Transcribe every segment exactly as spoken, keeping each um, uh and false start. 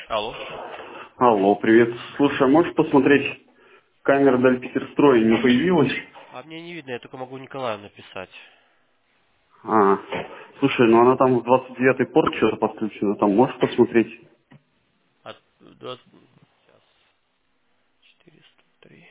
Алло. Алло, привет. Слушай, а можешь посмотреть, камера Дальпетерстроя не появилась? А мне не видно, я только могу Николаю написать. А, слушай, ну она там в двадцать девятый порт что-то подключена, там можешь посмотреть? От двадцать сейчас. четыреста три.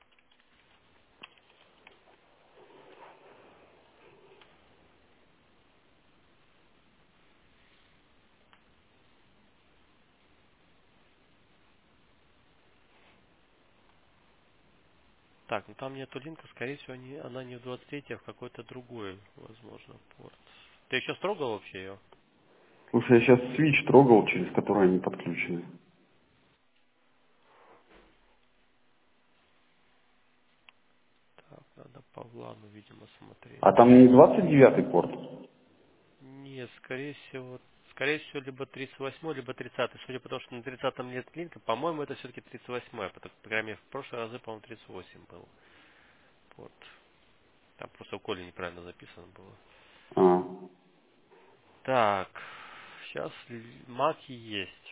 Так, ну там нету линка, скорее всего, не, она не в двадцать третий, а в какой-то другой, возможно, порт. Ты еще строгал вообще ее? Слушай, я сейчас свич трогал, через который они подключены. Так, надо по Владу, видимо, смотреть. А там не двадцать девятый порт? Нет, скорее всего, скорее всего, либо тридцать восьмой, либо тридцатый. Судя по тому, что на тридцатом нет линка, по-моему, это все-таки тридцать восьмой, потому что, по крайней мере, в прошлые разы, по-моему, тридцать восемь был порт. Там просто у Коли неправильно записано было. А, Так, сейчас маки есть.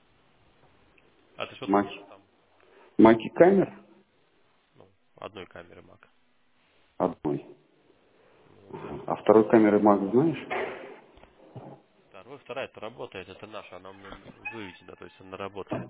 А ты что трогал маки. там? Маки камер? Ну, одной камеры мак. Одной. Ну да. А второй камеры мак знаешь? Второй, вторая это работает, это наша, она у меня выведена, то есть она работает.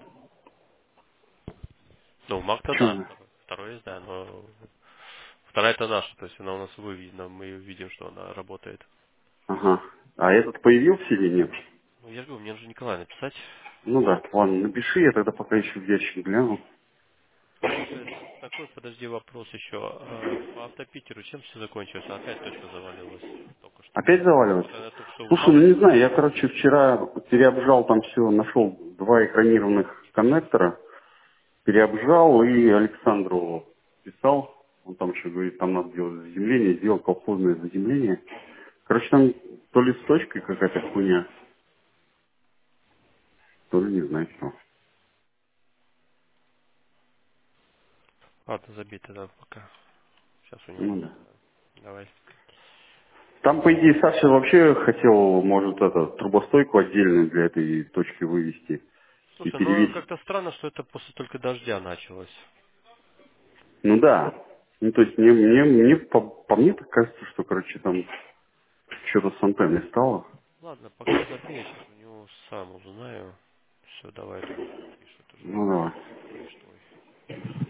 Ну, мак-то Че да, она? второй, второй есть, да, но вторая это наша, то есть она у нас выведена, мы ее видим, что она работает. Ага. А этот появился или нет? Ну, я же говорю, мне нужно Николай написать. Ну да, ладно, напиши, я тогда пока еще в ящик гляну. Слушай, такой, подожди, вопрос еще. А, По автопитеру чем все закончилось? Опять точка завалилась только что. Опять заваливать? Что она только что Слушай, ну упала? не знаю, я, короче, вчера переобжал там все, нашел два экранированных коннектора, переобжал и Александру писал. Он там еще говорит, там надо делать заземление, сделал колхозное заземление. Короче, там то ли с точкой какая-то хуйня, то ли не знаю что. Ладно, забей тогда пока. Сейчас у него Ну да. узнаю. Давай. Там, по идее, Саша вообще хотел, может, это, трубостойку отдельную для этой точки вывести и Слушай, ну перевесить. как-то странно, что это после только дождя началось. Ну да. Ну, то есть мне, мне, мне по, по мне так кажется, что, короче, там что-то с антенной стало. Ладно, пока забей, я сейчас у него сам узнаю. Все, давай тогда, я напишу, это уже Ну давай. фреш твой.